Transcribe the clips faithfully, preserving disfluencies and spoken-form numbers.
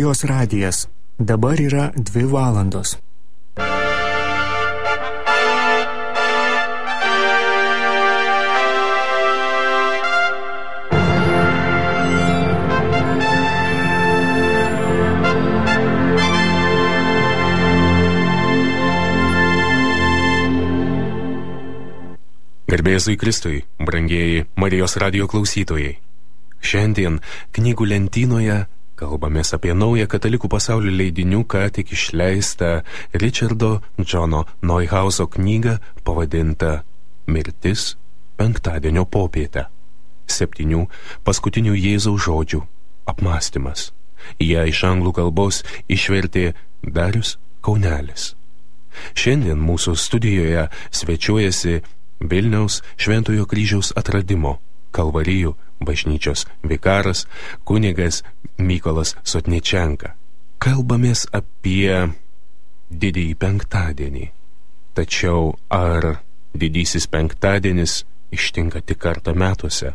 Marijos radijas. Dabar yra dvi valandos. Garbėzui Kristui, brangieji Marijos radijo klausytojai. Šiandien knygų lentynoje kalbamės apie naują katalikų pasaulio leidinių ką tik išleistą Richardo Johno Neuhauso knygą pavadintą Mirtis penktadienio popietę. Septynių paskutinių Jėzaus žodžių apmąstymas. Ją iš anglų kalbos išvertė Darius Kaunelis. Šiandien mūsų studijoje svečiuojasi Vilniaus Šventojo kryžiaus atradimo Kalvarijų bažnyčios vikaras kunigas Mykolas Sotničenka. Kalbamės apie didįjį penktadienį. Tačiau ar didysis penktadienis ištinka tik kartą metuose?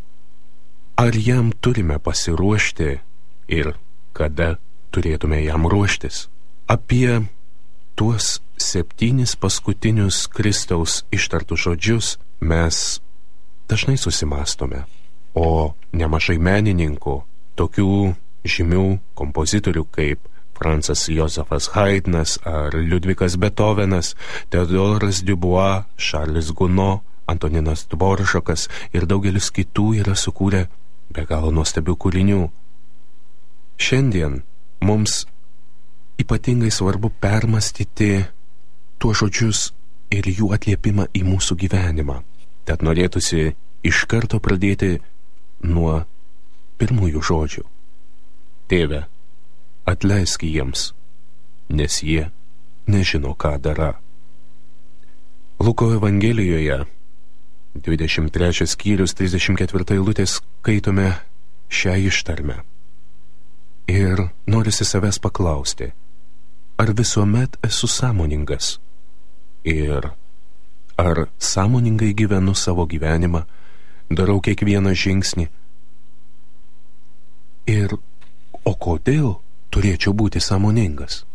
Ar jam turime pasiruošti ir kada turėtume jam ruoštis? Apie tuos septynis paskutinius Kristaus ištartus žodžius mes dažnai susimąstome, o nemažai menininkų, tokių žymių kompozitorių kaip Francas Josefas Haydnas ar Liudvikas Beethovenas, Teodoras Dubois, Charles Gounod, Antoninas Dvoržakas ir daugelis kitų yra sukūrę be galo nuostabių kūrinių. Šiandien mums ypatingai svarbu permastyti tuos žodžius ir jų atliepimą į mūsų gyvenimą. Tad norėtųsi iš karto pradėti nuo pirmųjų žodžių. Tėve, atleisk jiems, nes jie nežino, ką daro. Luko Evangelijoje, dvidešimt trečias skyrius, trisdešimt ketvirta eilutė, skaitome šią ištarmę. Ir norisi savęs paklausti, ar visuomet esu sąmoningas ir ar sąmoningai gyvenu savo gyvenimą, darau kiekvieną žingsnį ir o kodėl turėčiau būti sąmoningas?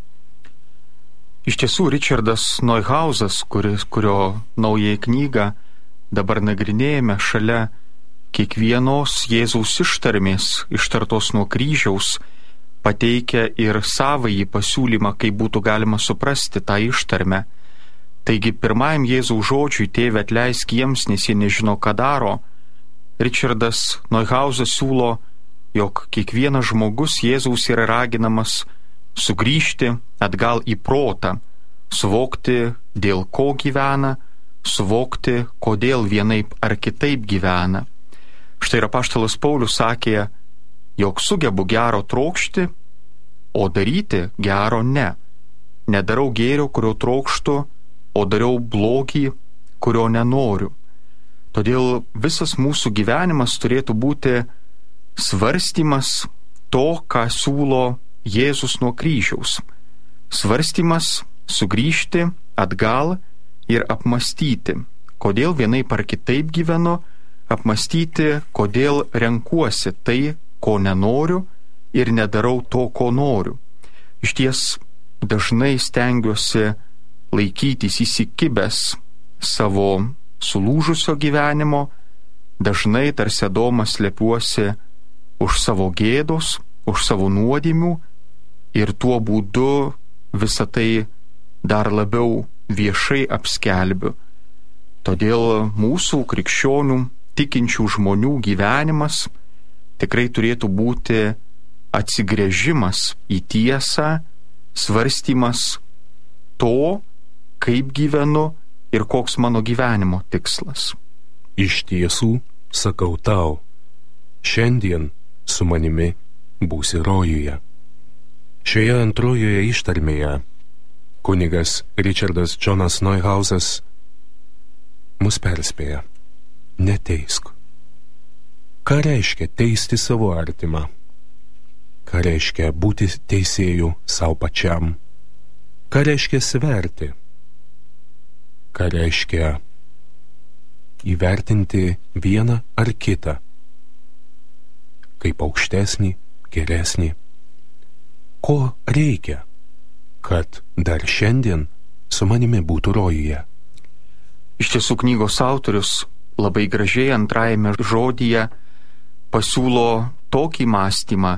Iš tiesų, Richardas Neuhausas, kuris, kurio naująją knygą dabar nagrinėjame, šalia kiekvienos Jėzaus ištarmės, ištartos nuo kryžiaus, pateikia ir savąjį pasiūlymą, kaip būtų galima suprasti tą ištarmę. Taigi pirmajam Jėzaus žodžiui, tėve, atleisk jiems, nes jie nežino, ką daro, Richardas Neuhausas siūlo, jog kiekvienas žmogus Jėzaus yra raginamas sugrįžti atgal į protą, suvokti, dėl ko gyvena, suvokti, kodėl vienaip ar kitaip gyvena. Štai ir apaštalas Paulius sakė, jog sugebu gero trokšti, o daryti gero ne. Nedarau gėrio, kurio trokštu, o dariau blogį, kurio nenoriu. Todėl visas mūsų gyvenimas turėtų būti svarstymas to, ką siūlo Jėzus nuo kryžiaus. Svarstymas sugrįžti atgal ir apmastyti, kodėl vienaip ar kitaip gyvenu, apmastyti, kodėl renkuosi tai, ko nenoriu ir nedarau to, ko noriu. Išties dažnai stengiuosi laikytis įsikibęs savo sulūžusio gyvenimo, dažnai tarsi Adomas slepiuosi už savo gėdos, už savo nuodėmių ir tuo būdu visą tai dar labiau viešai apskelbiu. Todėl mūsų krikščionių tikinčių žmonių gyvenimas tikrai turėtų būti atsigręžimas į tiesą, svarstymas to, kaip gyvenu ir koks mano gyvenimo tikslas. Iš tiesų, sakau tau, šiandien su manimi būsi rojuje. Šioje antrojoje ištarmėje kunigas Richardas Johnas Neuhausas mus perspėja: neteisk. Ką reiškia teisti savo artimą? Ką reiškia būti teisėju savo pačiam? Ką reiškia sverti? Ką reiškia įvertinti vieną ar kitą kaip aukštesnį, geresnį? ko reikia, kad dar šiandien su manimi būtų rojuje. Iš tiesų knygos autorius labai gražiai antrajame žodyje pasiūlo tokį mąstymą,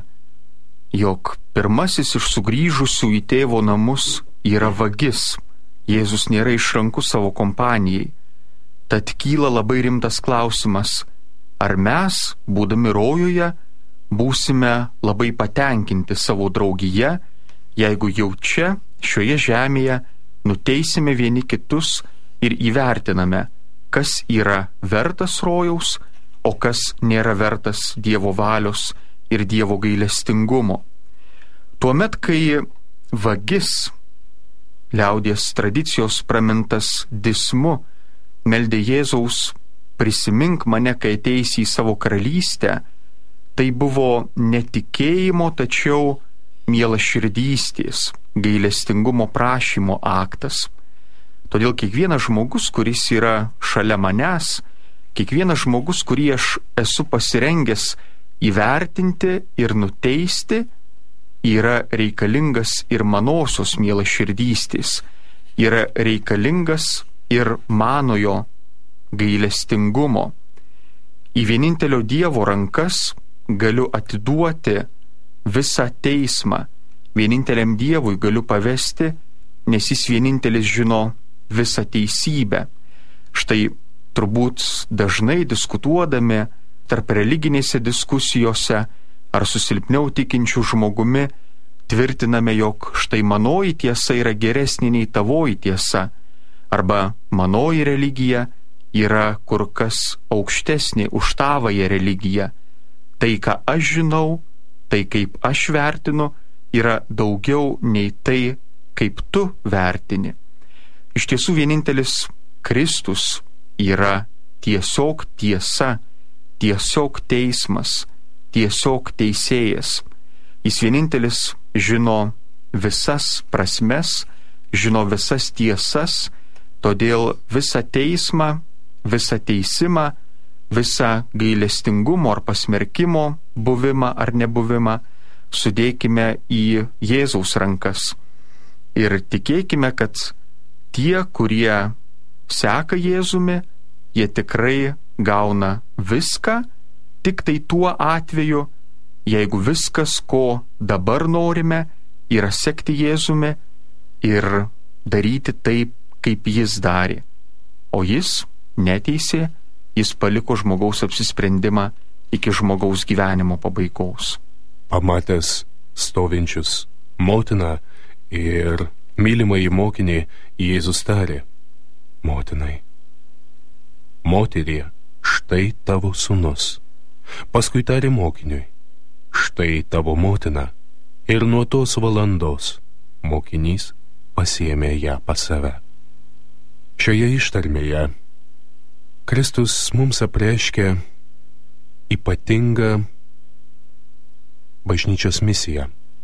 jog pirmasis iš sugrįžusių į tėvo namus yra vagis. Jėzus nėra išrankus savo kompanijai. Tad kyla labai rimtas klausimas, ar mes, būdami rojuje, būsime labai patenkinti savo draugyje, jeigu jau čia, šioje žemėje, nuteisime vieni kitus ir įvertiname, kas yra vertas rojaus, o kas nėra vertas Dievo valios ir Dievo gailestingumo. Tuomet, kai vagis, liaudies tradicijos pramintas dismu, meldė Jėzaus, prisimink mane, kai ateisi į savo karalystę, tai buvo netikėjimo, tačiau mielaširdystės, gailestingumo prašymo aktas. Todėl kiekvienas žmogus, kuris yra šalia manęs, kiekvienas žmogus, kurį aš esu pasirengęs įvertinti ir nuteisti, yra reikalingas ir manosios mielaširdystės, yra reikalingas ir manojo gailestingumo. Į vienintelio Dievo rankas galiu atiduoti visą teismą, vieninteliam Dievui galiu pavesti, nes jis vienintelis žino visą teisybę. Štai turbūt dažnai diskutuodami tarp religinėse diskusijose ar su silpniau tikinčiu žmogumi tvirtiname, jog štai manoji tiesa yra geresnė nei tavoji tiesa, arba manoji religija yra kur kas aukštesnė už tavąją religiją. Tai, ką aš žinau, tai kaip aš vertinu, yra daugiau nei tai, kaip tu vertini. Iš tiesų vienintelis Kristus yra tiesiog tiesa, tiesiog teismas, tiesiog teisėjas. Jis vienintelis žino visas prasmes, žino visas tiesas, todėl visą teismą, visą teisimą, visą gailestingumo ar pasmerkimo buvimą ar nebuvimą sudėkime į Jėzaus rankas. Ir tikėkime, kad tie, kurie seka Jėzumi, jie tikrai gauna viską, tik tai tuo atveju, jeigu viskas, ko dabar norime, yra sekti Jėzumi ir daryti taip, kaip jis darė. O jis neteisė, jis paliko žmogaus apsisprendimą iki žmogaus gyvenimo pabaigos. Pamatęs stovinčius motiną ir mylimąjį mokinį, Jėzus tarė: motinai, moterie, štai tavo sūnus. Paskui tarė mokiniui: štai tavo motina. Ir nuo tos valandos mokinys pasiėmė ją pas save. Šioje ištarmėje Kristus mums apreiškia ypatingą bažnyčios misiją.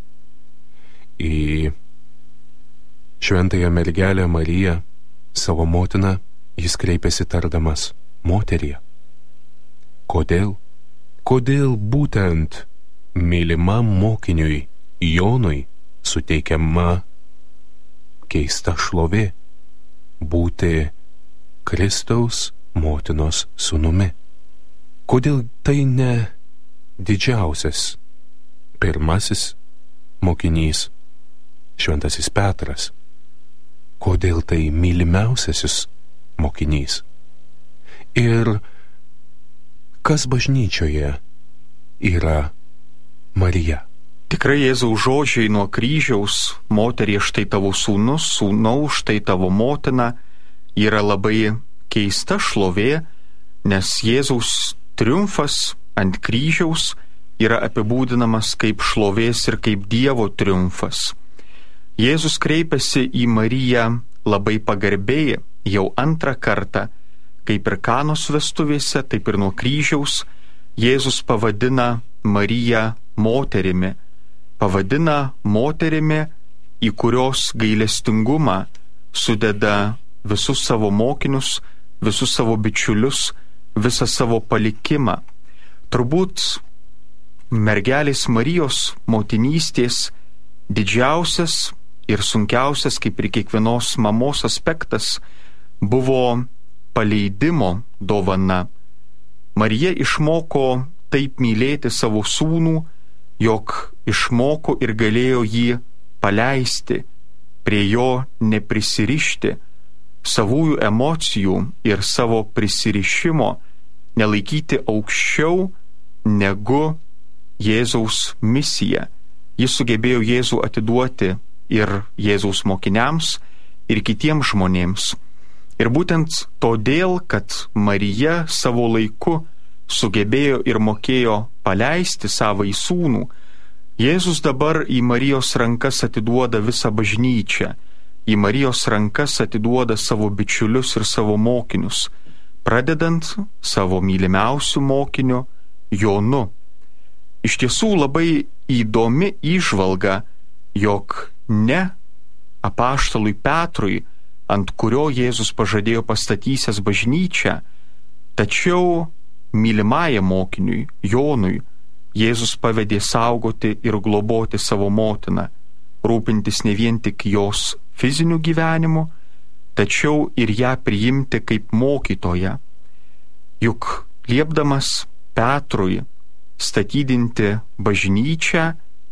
Į šventąją mergelę Mariją, savo motiną, jis kreipėsi tardamas: moterie. Kodėl? Kodėl būtent mylimam mokiniui Jonui suteikiama keista šlovė būti Kristaus motinos sūnumi? Kodėl tai ne didžiausias, pirmasis mokinys, šventasis Petras? Kodėl tai mylimiausiasis mokinys? Ir kas bažnyčioje yra Marija? Tikrai Jėzaus žodžiai nuo kryžiaus: moterie, štai tavo sūnus, sūnau, štai tavo motina, yra labai keista šlovė, nes Jėzaus triumfas ant kryžiaus yra apibūdinamas kaip šlovės ir kaip Dievo triumfas. Jėzus kreipiasi į Mariją labai pagarbiai jau antrą kartą, kaip ir Kanos vestuvėse, taip ir nuo kryžiaus. Jėzus pavadina Mariją moterimi, pavadina moterimi, į kurios gailestingumą sudeda visus savo mokinius, visus savo bičiulius, visą savo palikimą. Turbūt mergelės Marijos motinystės Didžiausias ir sunkiausias, kaip ir kiekvienos mamos aspektas, buvo paleidimo dovana. Marija išmoko taip mylėti savo sūnų, jog išmoko ir galėjo jį paleisti, prie jo neprisirišti, savųjų emocijų ir savo prisirišimo nelaikyti aukščiau negu Jėzaus misija. Jis sugebėjo Jėzų atiduoti ir Jėzaus mokiniams, ir kitiems žmonėms. Ir būtent todėl, kad Marija savo laiku sugebėjo ir mokėjo paleisti savąjį sūnų, Jėzus dabar į Marijos rankas atiduoda visą bažnyčią, į Marijos rankas atiduoda savo bičiulius ir savo mokinius, pradedant savo mylimiausių mokiniu Jonu. Iš tiesų labai įdomi įžvalga, jog ne apaštalui Petrui, ant kurio Jėzus pažadėjo pastatysiąs bažnyčią, tačiau mylimajam mokiniui Jonui Jėzus pavedė saugoti ir globoti savo motiną, rūpintis ne vien tik jos fiziniu gyvenimu, tačiau ir ją priimti kaip mokytoją. Juk liepdamas Petrui statydinti bažnyčią,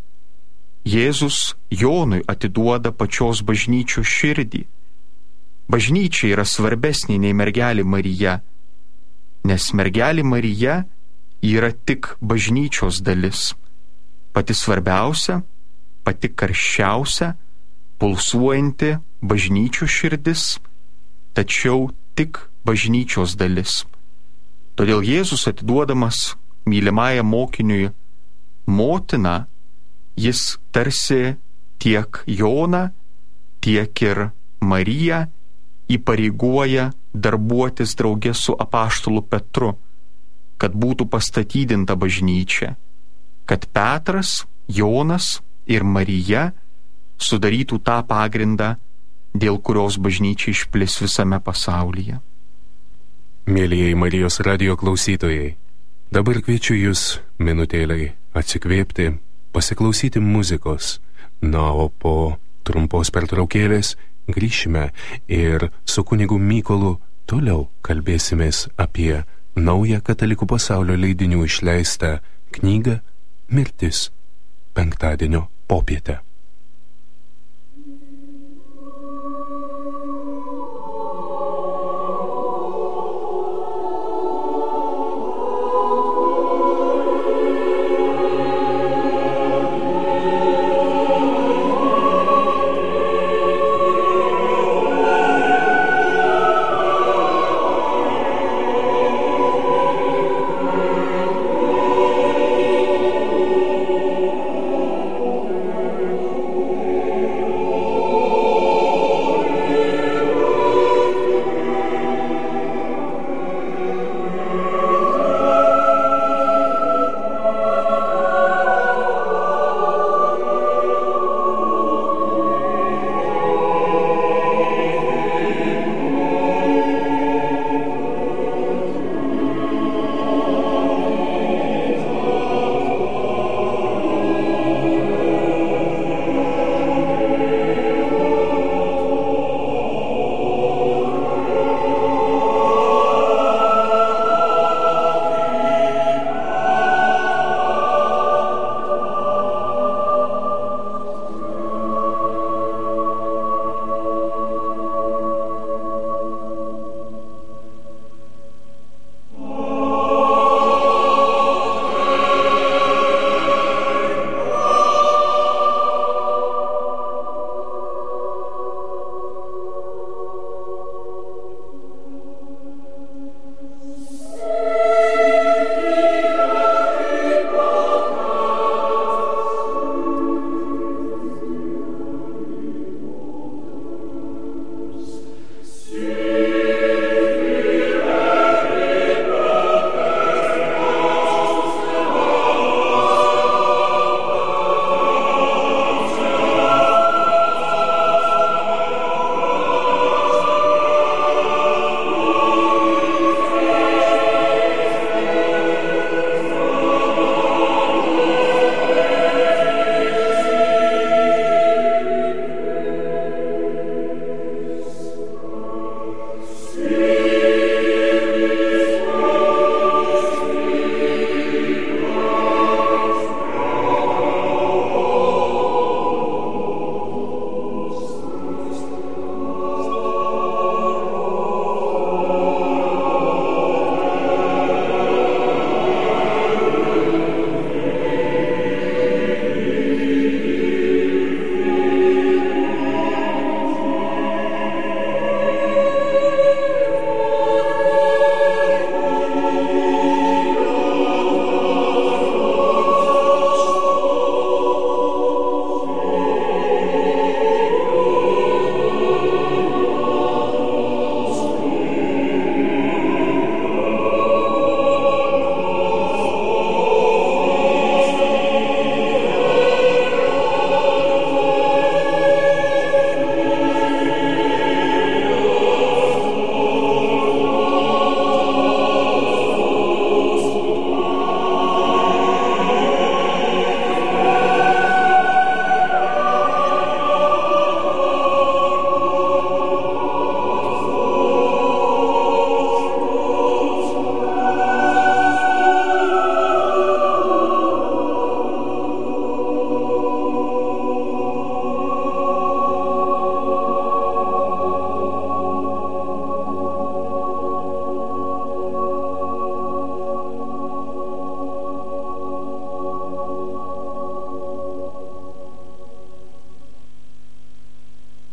Jėzus Jonui atiduoda pačios bažnyčios širdį. Bažnyčia yra svarbesnė nei mergelė Marija, nes mergelė Marija yra tik bažnyčios dalis, pati svarbiausia, pati karščiausia, pulsuojanti bažnyčios širdis, tačiau tik bažnyčios dalis. Todėl Jėzus atiduodamas mylimajam mokiniui motiną, jis tarsi tiek Joną, tiek ir Mariją įpareigoja darbuotis drauge su apaštalu Petru, kad būtų pastatydinta bažnyčia, kad Petras, Jonas ir Marija sudarytų tą pagrindą, dėl kurios bažnyčia išplis visame pasaulyje. Mėlyjei Marijos radijo klausytojai, dabar kviečiu jūs minutėlei atsikvėpti, pasiklausyti muzikos, na, o po trumpos pertraukėlės grįšime ir su kunigu Mykolu toliau kalbėsimės apie naują katalikų pasaulio leidinių išleistą knygą Mirtis penktadienio popietę.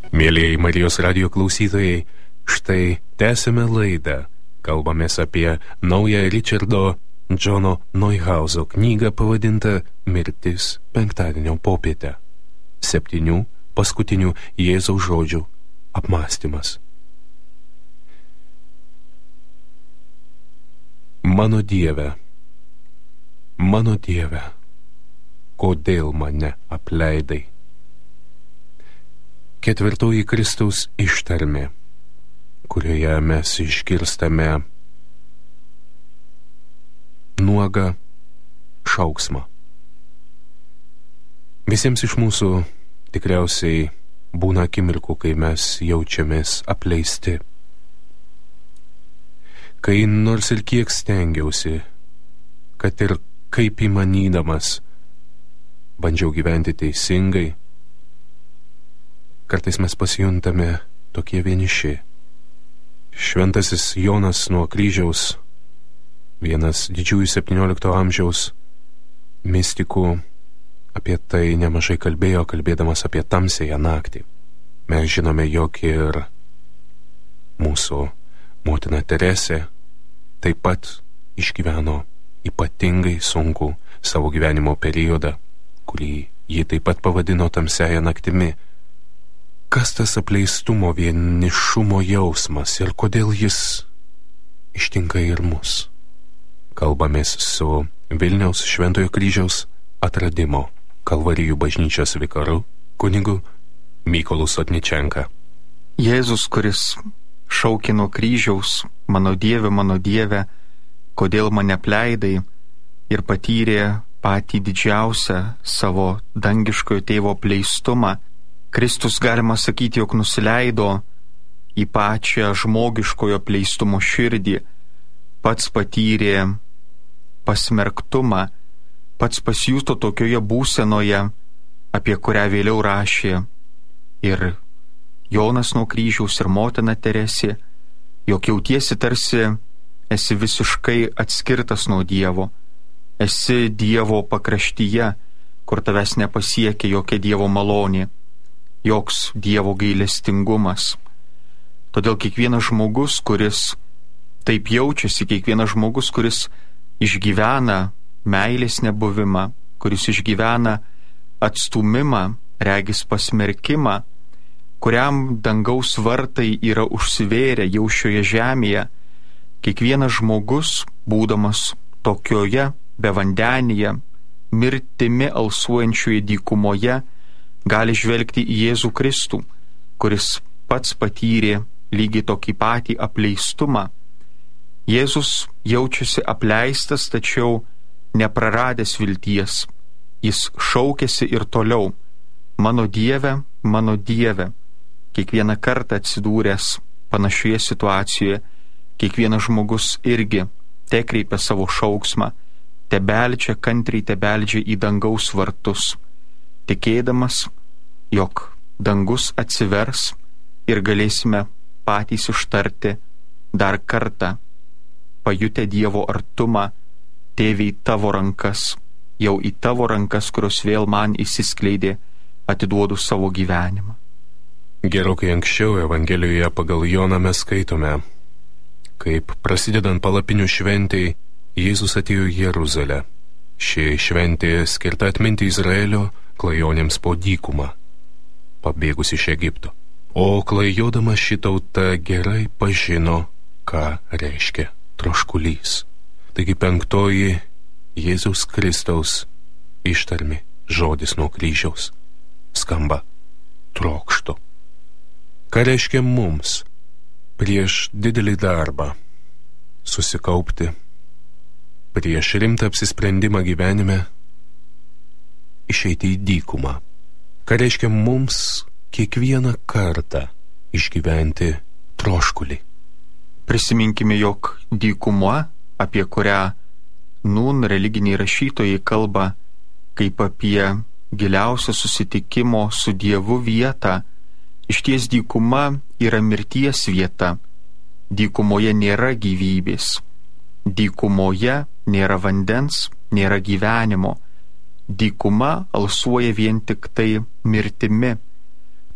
Mėlyjei Marijos radijo klausytojai, štai tęsime laidą. Kalbamės apie naują Richardo Johno Neuhauso knygą pavadintą Mirtis penktadienio popietę. Septynių paskutinių Jėzaus žodžių apmąstymas. Mano Dieve, mano Dieve, kodėl mane apleidai? Ketvirtoji Kristaus ištarmė, kurioje mes išgirstame nuogą šauksmą. Visiems iš mūsų tikriausiai būna akimirkų, kai mes jaučiamės apleisti. Kai nors ir kiek stengiausi, kad ir kaip įmanydamas bandžiau gyventi teisingai, kartais mes pasijuntame tokie vieniši. Šventasis Jonas nuo kryžiaus, vienas didžiųjų septyniolikto amžiaus mistikų, apie tai nemažai kalbėjo, kalbėdamas apie tamsiąją naktį. Mes žinome, jog ir mūsų motina Teresė taip pat išgyveno ypatingai sunkų savo gyvenimo periodą, kurį ji taip pat pavadino tamsiąją naktimi. Kas tas apleistumo, vienišumo jausmas ir kodėl jis ištinka ir mus? Kalbamės su Vilniaus Šventojo kryžiaus atradimo Kalvarijų bažnyčios vikaru kunigu Mykolu Sotničenka. Jėzus, kuris šaukė nuo kryžiaus, mano Dieve, mano Dieve, kodėl mane apleidai, ir patyrė patį didžiausią savo dangiškojo tėvo apleistumą, Kristus, galima sakyti, jog nusileido į pačią žmogiškojo apleistumo širdį, pats patyrė pasmerktumą, pats pasijuto tokioje būsenoje, apie kurią vėliau rašė ir Jonas nuo kryžiaus ir motina Teresė, jog jautiesi tarsi esi visiškai atskirtas nuo Dievo, esi Dievo pakraštyje, kur tavęs nepasiekia jokia Dievo malonė, joks Dievo gailestingumas. Todėl kiekvienas žmogus, kuris taip jaučiasi, kiekvienas žmogus, kuris išgyvena meilės nebuvimą, kuris išgyvena atstūmimą, regis pasmerkimą, kuriam dangaus vartai yra užsivėrę jau šioje žemėje, kiekvienas žmogus, būdamas tokioje bevandenyje, mirtimi alsuojančioje dykumoje, gali žvelgti į Jėzų Kristų, kuris pats patyrė lygiai tokį patį apleistumą. Jėzus jaučiasi apleistas, tačiau nepraradęs vilties. Jis šaukėsi ir toliau: mano Dieve, mano Dieve. Kiekvieną kartą atsidūręs panašioje situacijoje, kiekvienas žmogus irgi tekreipia savo šauksmą, tebeldžia, kantriai tebeldžia į dangaus vartus, tikėdamas, jog dangus atsivers ir galėsime patys ištarti dar kartą, pajutę Dievo artumą: Tėve, į tavo rankas, jau į tavo rankas, kurios vėl man įsiskleidė, atiduodu savo gyvenimą. Gerokai anksčiau Evangelijoje pagal Joną mes skaitome, kaip prasidedant palapinių šventei, Jėzus atėjo į Jeruzalę. Ši šventė skirta atminti Izraelio klajonėms po dykumą, pabėgus iš Egipto. O klajodama ši tauta gerai pažino, ką reiškia troškulys. Taigi penktoji Jėzaus Kristaus ištarmi žodis nuo kryžiaus skamba: trokštu. Ką reiškia mums prieš didelį darbą susikaupti, prieš rimtą apsisprendimą gyvenime išeiti į dykumą? Ką reiškia mums kiekvieną kartą išgyventi troškulį? Prisiminkime, jog dykuma, apie kurią nūn religiniai rašytojai kalba kaip apie giliausio susitikimo su Dievu vietą, išties dykuma yra mirties vieta. Dykumoje nėra gyvybės. Dykumoje nėra vandens, nėra gyvenimo. Dykuma alsuoja vien tik tai mirtimi.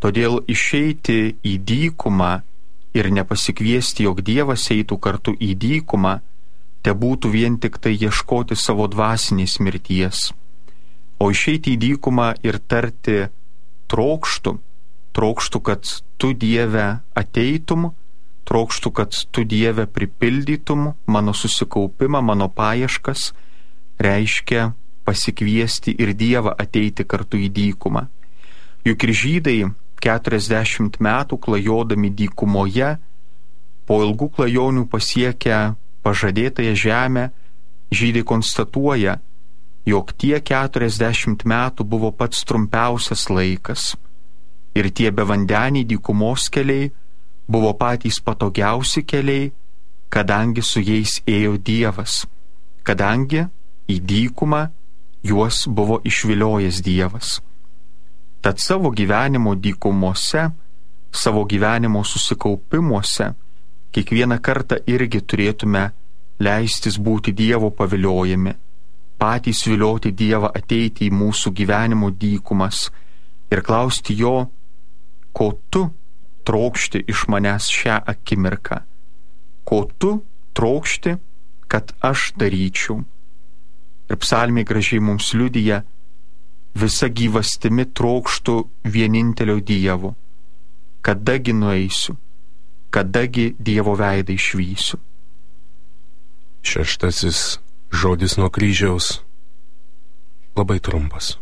Todėl išeiti į dykumą ir nepasikviesti, jog Dievas eitų kartu į dykumą, te būtų vien tik tai ieškoti savo dvasinės mirties. O išeiti į dykumą ir tarti trokštų, trokštų, kad tu, Dieve, ateitum, trokštų, kad tu, Dieve, pripildytum mano susikaupimą, mano paieškas, reiškia pasikviesti ir Dievą ateiti kartu į dykumą. Juk ir žydai keturiasdešimt metų klajodami dykumoje, po ilgų klajonių pasiekę pažadėtąją žemę, žydai konstatuoja, jog tie keturiasdešimt metų buvo pats trumpiausias laikas ir tie bevandeniai dykumos keliai buvo patys patogiausi keliai, kadangi su jais ėjo Dievas, kadangi į dykumą juos buvo išviliojęs Dievas. Tad savo gyvenimo dykumose, savo gyvenimo susikaupimuose, kiekvieną kartą irgi turėtume leistis būti Dievo paviliojami, patys vilioti Dievą ateiti į mūsų gyvenimo dykumas ir klausti Jo, ko tu trokšti iš manęs šią akimirką, ko tu trokšti, kad aš daryčiau. Ir psalmė gražiai mums liudija, visa gyvastimi trokštų vienintelio Dievo, kadagi nueisiu, kadagi Dievo veidą išvysiu. Šeštasis žodis nuo kryžiaus labai trumpas.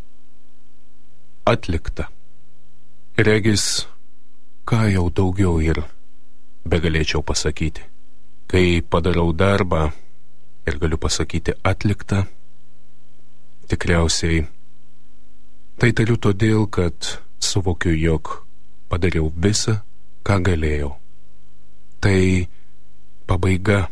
Atlikta. Regis, ką jau daugiau ir begalėčiau pasakyti. Kai padarau darbą ir galiu pasakyti atlikta, tikriausiai tai tariu todėl, kad suvokiu, jog padariau visą, ką galėjau. Tai pabaiga.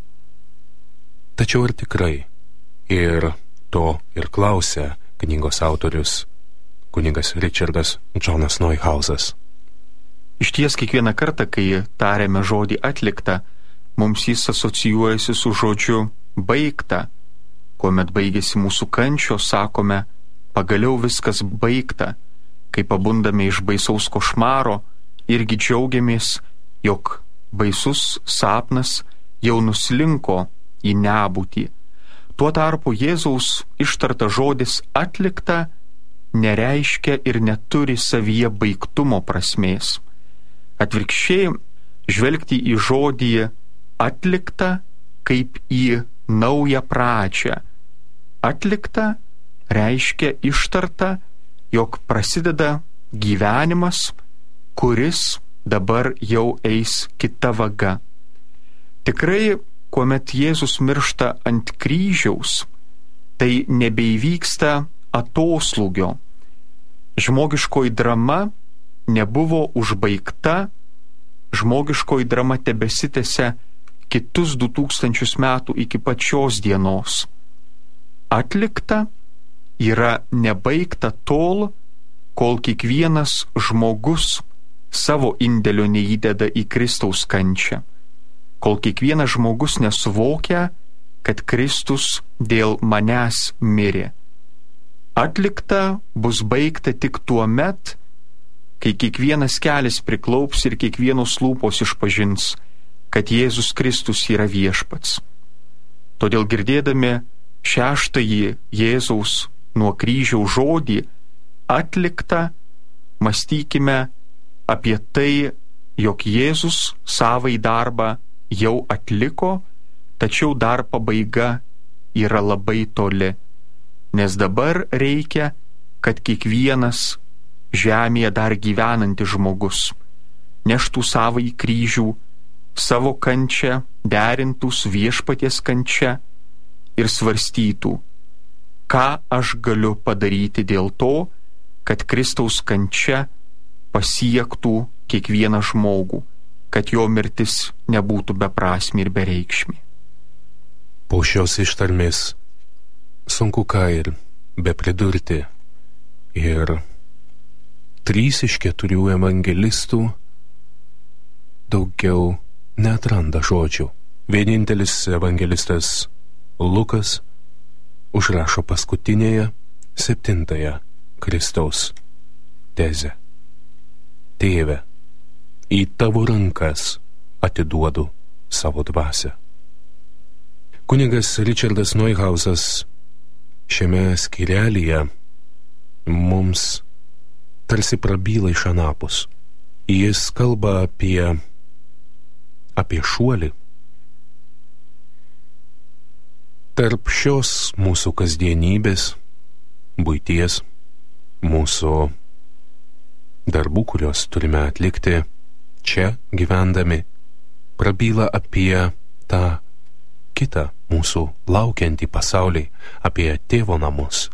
Tačiau ir tikrai, ir to ir klausia knygos autorius, kunigas Richardas Džonas Neuhausas. Iš ties kiekvieną kartą, kai tariame žodį atlikta, mums jis asocijuojasi su žodžiu baigta. Kuomet baigėsi mūsų kančios, sakome, pagaliau viskas baigta. Kai pabundame iš baisaus košmaro, irgi džiaugiamės, jog baisus sapnas jau nuslinko į nebūtį. Tuo tarpu Jėzaus ištartas žodis atlikta nereiškia ir neturi savyje baigtumo prasmės. Atvirkščiai, žvelgti į žodį atlikta kaip į naują pradžią. Atlikta reiškia ištarta, jog prasideda gyvenimas, kuris dabar jau eis kita vaga. Tikrai, kuomet Jėzus miršta ant kryžiaus, tai nebeįvyksta atoslūgio. Žmogiškoji drama nebuvo užbaigta, žmogiškoji drama tebesitęsia kitus du tūkstančius metų iki pačios dienos. Atlikta yra nebaigta tol, kol kiekvienas žmogus savo indėlio neįdeda į Kristaus kančią, kol kiekvienas žmogus nesuvokia, kad Kristus dėl manęs mirė. Atlikta bus baigta tik tuo met, kai kiekvienas kelias priklaups ir kiekvienos lūpos išpažins, kad Jėzus Kristus yra viešpats. Todėl girdėdami šeštąjį Jėzaus nuo kryžiaus žodį atlikta, mąstykime apie tai, jog Jėzus savai darbą jau atliko, tačiau dar pabaiga yra labai toli, nes dabar reikia, kad kiekvienas žemėje dar gyvenantis žmogus neštų savąjį kryžių, savo kančią derintų su viešpaties kančia ir svarstytų, ką aš galiu padaryti dėl to, kad Kristaus kančia pasiektų kiekvieną žmogų, kad jo mirtis nebūtų beprasmė ir bereikšmė. Po šios ištarmės sunku ką ir bepridurti. Ir trys iš keturių evangelistų daugiau neatranda žodžių. Vienintelis evangelistas Lukas užrašo paskutinėje septintąją Kristaus tezę. tėve, į tavo rankas atiduodu savo dvasią. Kunigas Richardas Neuhausas šiame skyrelyje mums tarsi prabyla iš anapus. Jis kalba apie, apie šuolį tarp šios mūsų kasdienybės, buities, mūsų darbų, kuriuos turime atlikti čia gyvendami, prabyla apie tą kitą mūsų laukiantį pasaulį, apie tėvo namus.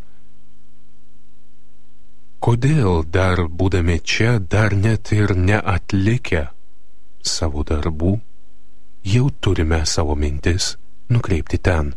Kodėl dar būdami čia, dar net ir neatlikę savo darbų, jau turime savo mintis nukreipti ten?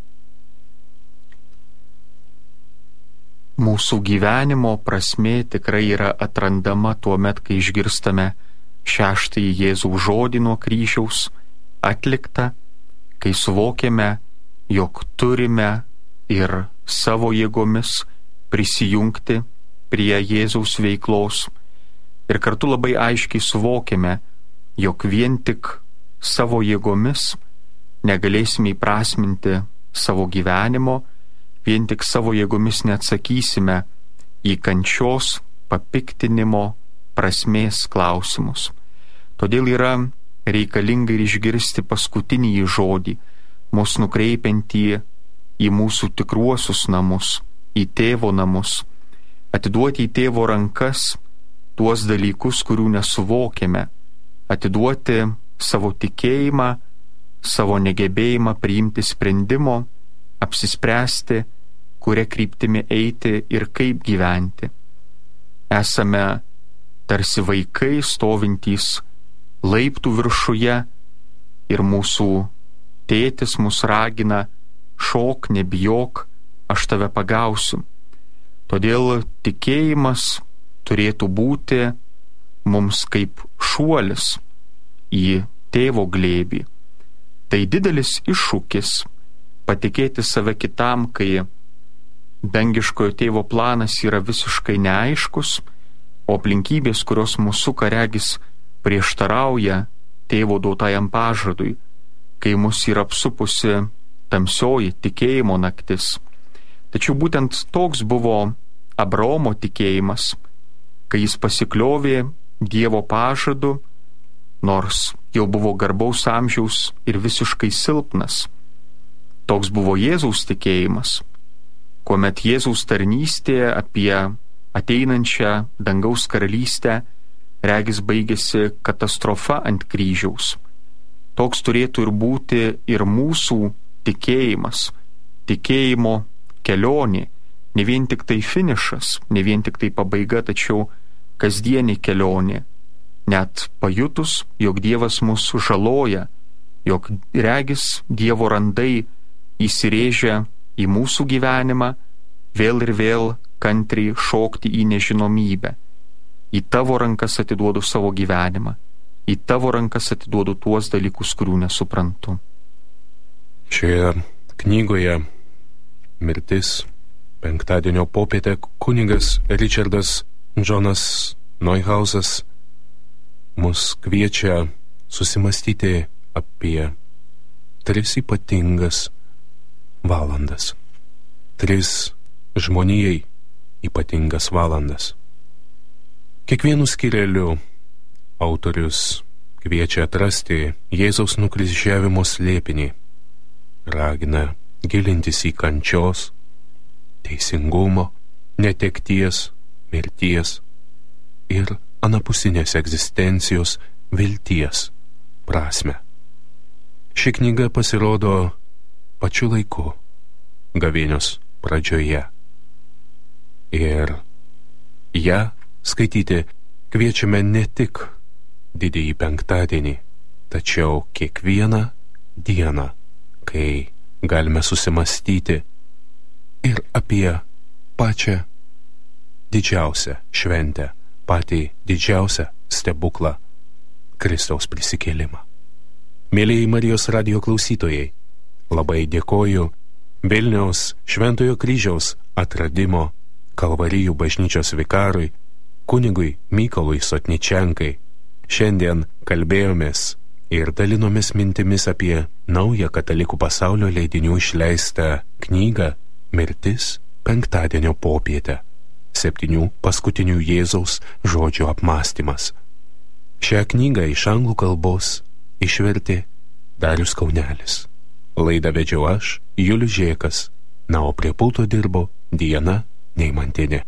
Mūsų gyvenimo prasmė tikrai yra atrandama tuo met, kai išgirstame šeštąjį Jėzaus žodį nuo kryžiaus atliktą, kai suvokiame, jog turime ir savo jėgomis prisijungti prie Jėzaus veiklos ir kartu labai aiškiai suvokiame, jog vien tik savo jėgomis negalėsime įprasminti savo gyvenimo, vien tik savo jėgomis neatsakysime į kančios, papiktinimo, prasmės klausimus. Todėl yra reikalinga ir išgirsti paskutinį žodį, mus nukreipiantį į mūsų tikruosius namus, į tėvo namus, atiduoti į tėvo rankas tuos dalykus, kurių nesuvokiame, atiduoti savo tikėjimą, savo negebėjimą priimti sprendimo, apsispręsti, kuria kryptimi eiti ir kaip gyventi. Esame tarsi vaikai stovintys laiptų viršuje ir mūsų tėtis mus ragina: šok, nebijok, aš tave pagausiu. Todėl tikėjimas turėtų būti mums kaip šuolis į tėvo glėbį. Tai didelis iššūkis patikėti save kitam, kai dangiškojo tėvo planas yra visiškai neaiškus, o aplinkybės, kurios mūsų suka, regis prieštarauja tėvo duotajam pažadui, kai mus yra apsupusi tamsioji tikėjimo naktis. Tačiau būtent toks buvo Abraomo tikėjimas, kai jis pasikliovė Dievo pažadu, nors jau buvo garbaus amžiaus ir visiškai silpnas. Toks buvo Jėzaus tikėjimas, kuomet Jėzaus tarnystė apie ateinančią dangaus karalystę regis baigėsi katastrofa ant kryžiaus. Toks turėtų ir būti ir mūsų tikėjimas, tikėjimo kelionė, ne vien tik tai finišas, ne vien tik tai pabaiga, tačiau kasdienė kelionė, net pajutus, jog Dievas mus žaloja, jog regis Dievo randai įsirėžia į mūsų gyvenimą, vėl ir vėl kantriai šokti į nežinomybę. Į tavo rankas atiduodu savo gyvenimą, į tavo rankas atiduodu tuos dalykus, kurių nesuprantu. Šioje knygoje Mirtis penktadienio popietę kunigas Richardas Džonas Neuhausas mus kviečia susimastyti apie tris ypatingas valandas. Tris žmonijai ypatingas valandas. Kiekvienu skyreliu autorius kviečia atrasti Jėzaus nukryžiavimo slėpinį, ragina gilintis į kančios, teisingumo, netekties, mirties ir anapusinės egzistencijos vilties prasme. Ši knyga pasirodo pačiu laiku, gavėnios pradžioje. Ir ją skaityti kviečiame ne tik didįjį penktadienį, tačiau kiekvieną dieną, kai galime susimastyti ir apie pačią didžiausią šventę, patį didžiausią stebuklą — Kristaus prisikėlimą. Mėlyjei Marijos radijo klausytojai, labai dėkoju Vilniaus Šventojo kryžiaus atradimo Kalvarijų bažnyčios vikarui kunigui Mykolui Sotničenkai Šiandien kalbėjomės ir dalinomės mintimis apie naują katalikų pasaulio leidinių išleistą knygą Mirtis penktadienio popietę. Septynių paskutinių Jėzaus žodžių apmąstymas. Šią knygą iš anglų kalbos išvertė Darius Kaunelis. Laidą vedžiau aš, Julius Žėkas, na o prie pulto dirbo Diana Neimantienė.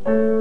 thank you